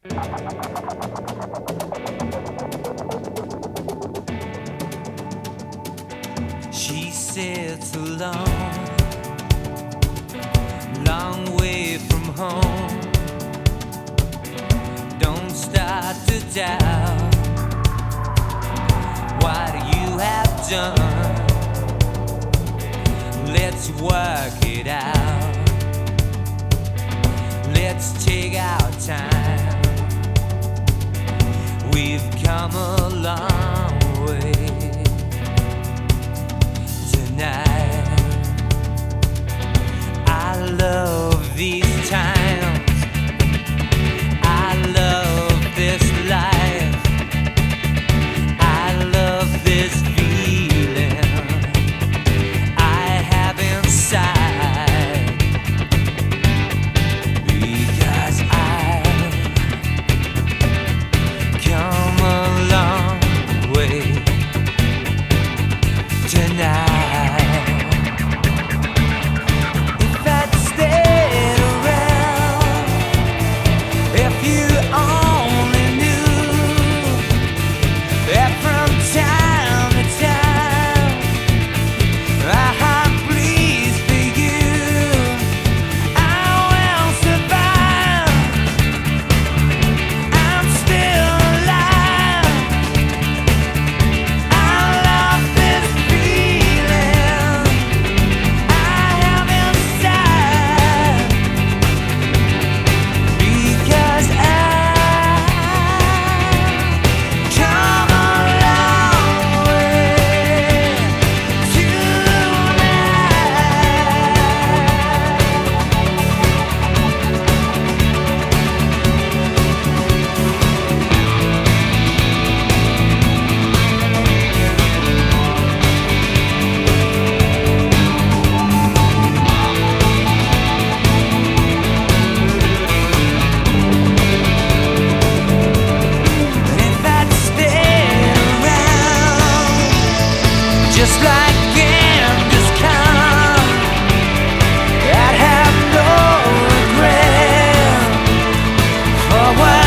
She sits alone, long way from home. Don't start to doubt what you have done. Let's work it out. Let's take our time. We've come a long way tonight. I love these times. I love this life. I love this feeling I have inside, because I've come a long way tonight. If I'd stayed around, if you only knew that from time to time I have pleased for you, I will survive. I'm still alive. I love this feeling I have inside, because I've come a long way tonight. If I'd stayed around, just like Genghis Khan, I'd have no regret for what